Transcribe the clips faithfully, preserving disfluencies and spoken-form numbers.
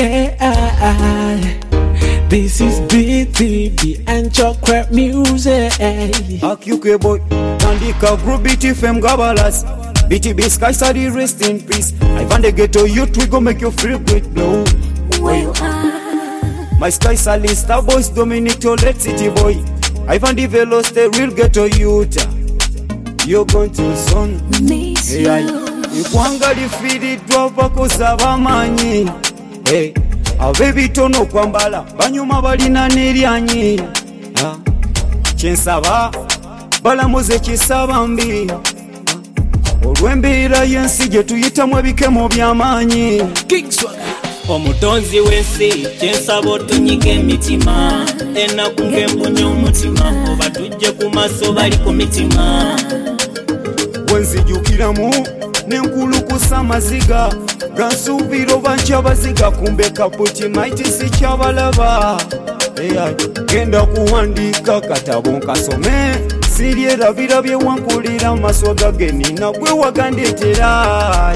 Yeah, this is B T B and chocolate music. Akyuke boy, Nandika group B T Fem Gabalas. B T B Sky Study, rest in peace. I want to get to youth, we go make you feel great, no. Where you are? My Sky Study, Star Boys, Dominic Toilet City boy. I want the velos, the real ghetto youth. You're going to son. Miss hey, you. Ikwanga lifiri drova kusaba manyi. Hey, abebi tono kwambala, banyuma balina neryanyi. Ha, chensaba, balamuze chisaba mbi. Olwembeera yensi gye tuyitamu ebikemo by'amaanyi. Omutonzi w'ensi kyensaba otunyiga emitima ennaku ng'embunya omutima oba tujje ku maaso bali ku mitima bwenzijukiramu n'enkulukusa amaziga gansuubira oba nkyabaziga kumbe kaputi maiti si kyabalaba genda kuwandiika katabo nkasome siryerabira byewankulira mu maaso gagenina gwe wagandeetera.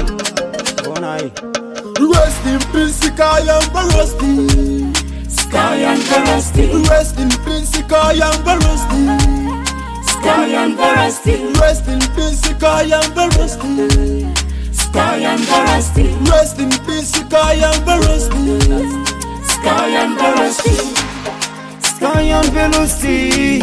Rest in peace, Sky and Barasti. Sky and Barasti. Rest in peace, Sky and Barasti. Sky and Barasti. Rest in peace, Sky and Barasti. Sky and Barasti. Rest in peace, Sky and Barasti. Sky and Barasti. Sky and Velocity.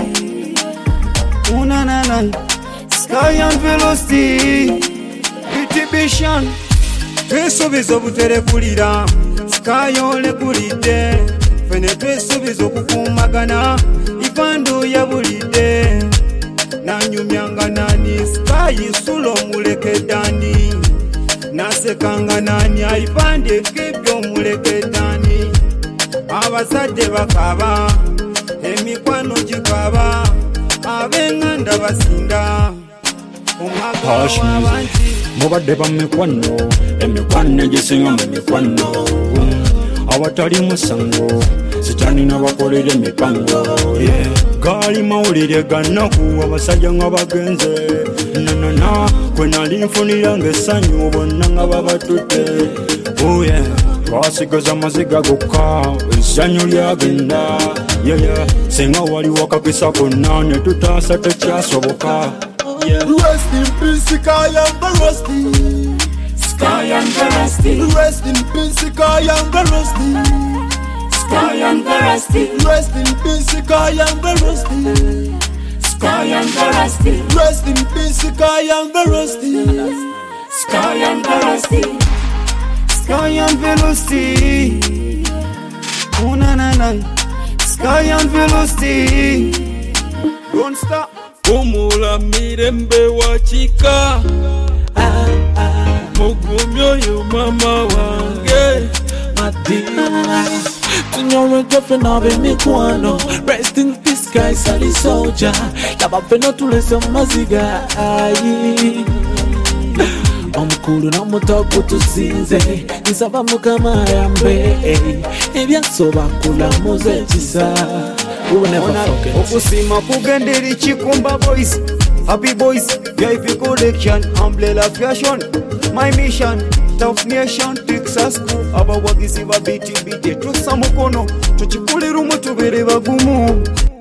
Una na na. Sky and Velocity. Bitibishan. Twesuubiza obuterekulira Sky olekulidde fene twesuubiza okukuumagana Ivandu yabulidde nanyumyanga nani Sky sulo mulekedani nasekanga nani Ivandi ekibyo mulekedani abazadde bakaba emikwano gikaba ab'enganda basinda omwaka w'abangi mubadde bamikwano emikwano egisinga mu mikwano awatali musango sitani n'abakolera emipango gaali mawulire gannaku abasajja nga bagenze nanana kwe nali nfunira ng'essanyu bonna nga babatudde oye twasigaza amaziga gokka essanyu lyagenda yeye singa waliwo akakisa konna ne tutaasa tekyasoboka. Rest in peace, Sky and Barasti. Sky and Barasti. Rest in peace, Sky and Barasti. Sky and Barasti. Rest in peace, Sky and Barasti. Sky and Barasti. Rest in peace, Sky and Barasti. Sky and Barasti. Sky and Velocity. Una na na. Sky and Velocity. Don't stop. Umula mirembe wachika Ah, ah, mugumyo yu mama wange Madina. Tunyore jefe na be mikwano. Rest in peace, Sky Sally soldier. Yaba feno tulese maziga. Ayi. Omukulu na mutoku tusinze. Nsaba mukama yambe. Ebyansoba kulamuze kisa. We will never forget. Okusima kugenderi chikumba boys. Happy boys, V I P collection, umbrella fashion. My mission, tough nation, Texas school. Aba wagizi ba biti biti. Tusa mukono, tuchipulira umutubere bagumu.